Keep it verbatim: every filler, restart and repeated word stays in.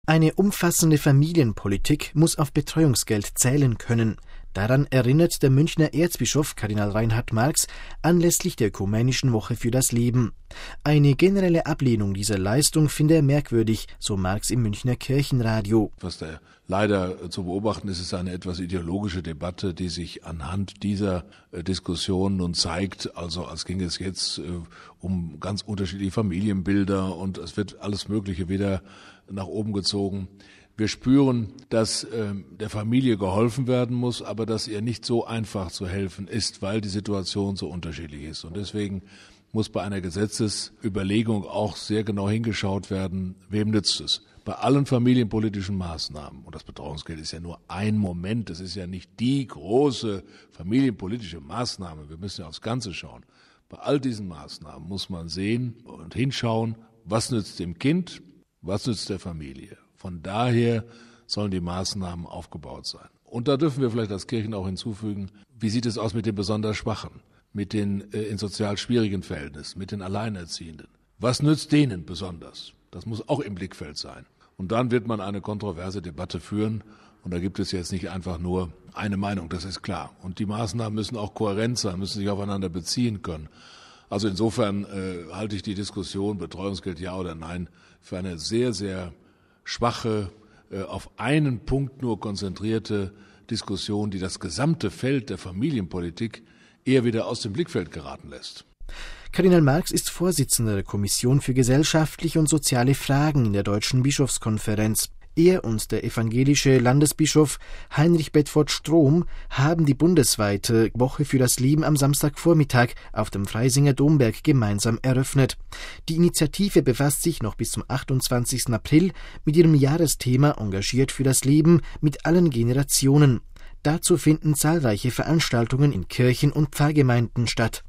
Eine umfassende Familienpolitik muss auf Betreuungsgeld zählen können. Daran erinnert der Münchner Erzbischof Kardinal Reinhard Marx anlässlich der Ökumenischen Woche für das Leben. Eine generelle Ablehnung dieser Leistung finde er merkwürdig, so Marx im Münchner Kirchenradio. Was da leider zu beobachten ist, ist eine etwas ideologische Debatte, die sich anhand dieser Diskussion nun zeigt, also als ginge es jetzt um ganz unterschiedliche Familienbilder und es wird alles Mögliche wieder nach oben gezogen. Wir spüren, dass äh, der Familie geholfen werden muss, aber dass ihr nicht so einfach zu helfen ist, weil die Situation so unterschiedlich ist. Und deswegen muss bei einer Gesetzesüberlegung auch sehr genau hingeschaut werden, wem nützt es. Bei allen familienpolitischen Maßnahmen, und das Betreuungsgeld ist ja nur ein Moment, das ist ja nicht die große familienpolitische Maßnahme, wir müssen ja aufs Ganze schauen. Bei all diesen Maßnahmen muss man sehen und hinschauen, was nützt dem Kind, was nützt der Familie. Von daher sollen die Maßnahmen aufgebaut sein. Und da dürfen wir vielleicht als Kirchen auch hinzufügen, wie sieht es aus mit den besonders Schwachen, mit den äh, in sozial schwierigen Verhältnissen, mit den Alleinerziehenden. Was nützt denen besonders? Das muss auch im Blickfeld sein. Und dann wird man eine kontroverse Debatte führen. Und da gibt es jetzt nicht einfach nur eine Meinung, das ist klar. Und die Maßnahmen müssen auch kohärent sein, müssen sich aufeinander beziehen können. Also insofern äh, halte ich die Diskussion, Betreuungsgeld ja oder nein, für eine sehr, sehr schwache, auf einen Punkt nur konzentrierte Diskussion, die das gesamte Feld der Familienpolitik eher wieder aus dem Blickfeld geraten lässt. Kardinal Marx ist Vorsitzender der Kommission für gesellschaftliche und soziale Fragen in der Deutschen Bischofskonferenz. Er und der evangelische Landesbischof Heinrich Bedford Strom haben die bundesweite Woche für das Leben am Samstagvormittag auf dem Freisinger Domberg gemeinsam eröffnet. Die Initiative befasst sich noch bis zum achtundzwanzigsten April mit ihrem Jahresthema Engagiert für das Leben mit allen Generationen. Dazu finden zahlreiche Veranstaltungen in Kirchen und Pfarrgemeinden statt.